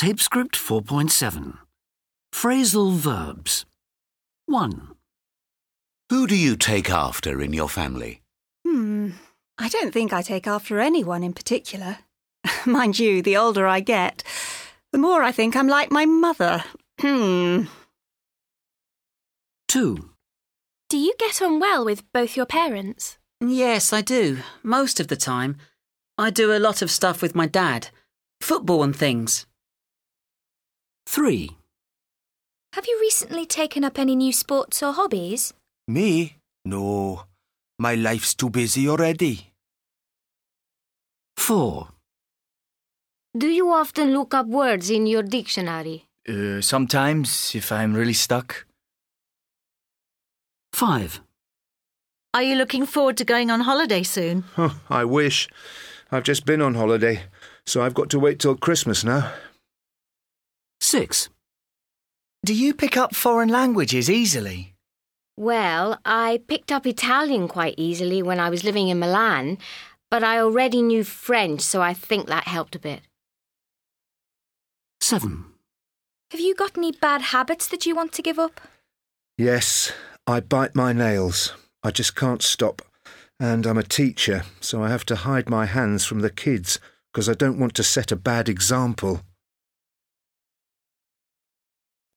Tape Script 4.7. Phrasal verbs. 1. Who do you take after in your family? I don't think I take after anyone in particular. Mind you, the older I get, the more I think I'm like my mother. 2. Do you get on well with both your parents? Yes, I do. Most of the time. I do a lot of stuff with my dad. Football and things. 3. Have you recently taken up any new sports or hobbies? Me? No. My life's too busy already. 4. Do you often look up words in your dictionary? Sometimes, if I'm really stuck. 5. Are you looking forward to going on holiday soon? Oh, I wish. I've just been on holiday, so I've got to wait till Christmas now. 6. Do you pick up foreign languages easily? Well, I picked up Italian quite easily when I was living in Milan, but I already knew French, so I think that helped a bit. 7. Have you got any bad habits that you want to give up? Yes, I bite my nails. I just can't stop. And I'm a teacher, so I have to hide my hands from the kids because I don't want to set a bad example.